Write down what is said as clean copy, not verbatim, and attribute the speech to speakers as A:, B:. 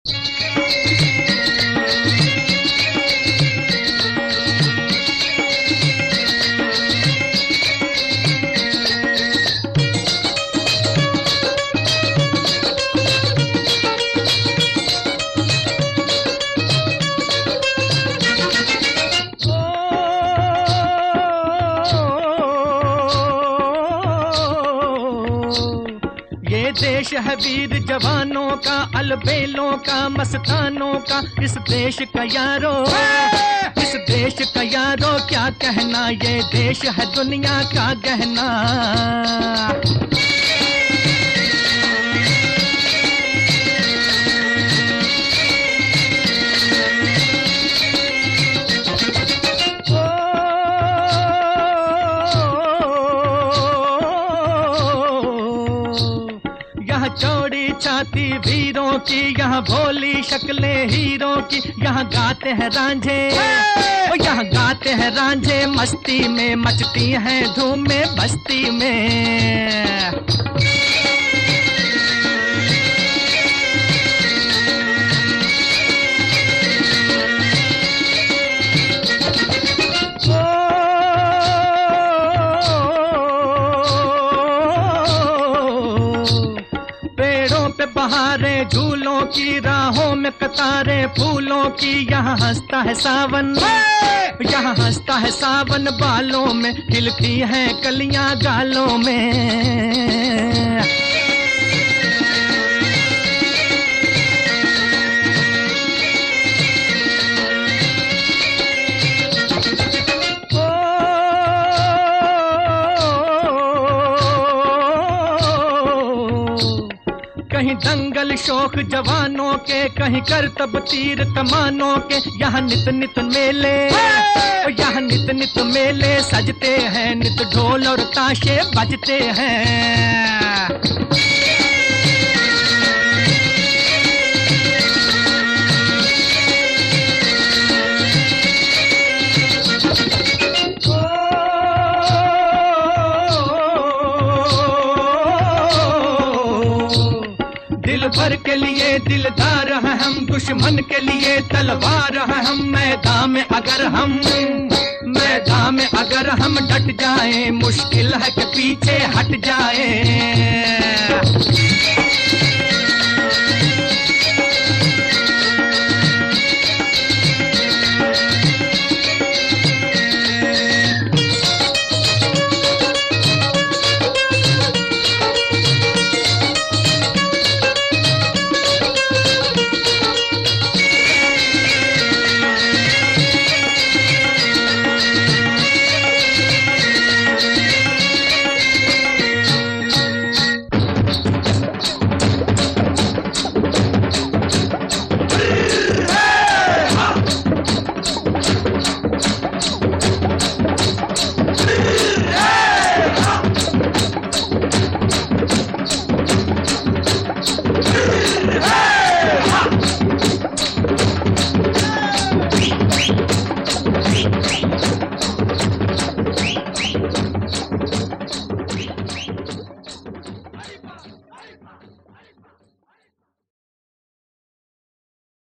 A: देश है वीर जवानों का, अलबेलों का, मस्तानों का। इस देश का यारो, इस देश का यारो क्या कहना, ये देश है दुनिया का गहना। चौड़ी छाती वीरों की, यहाँ भोली शक्लें हीरों की। यहाँ गाते हैं रांझे, यहाँ गाते हैं रांझे मस्ती में, मचती हैं धूमें बस्ती में। बहारें झूलों की, राहों में कतारें फूलों की। यहाँ हंसता है सावन, यहाँ हंसता है सावन बालों में, खिलती हैं कलियां गालों में। कहीं दंगल शौक जवानों के, कहीं करतब तीर कमानों के। यहाँ नित नित मेले, यहाँ नित नित मेले सजते हैं, नित ढोल और ताशे बजते हैं। भर के लिए दिलदार हैं हम, दुश्मन के लिए तलवार हैं हम। मैदान में अगर हम डट जाएं, मुश्किल है कि पीछे हट जाएं।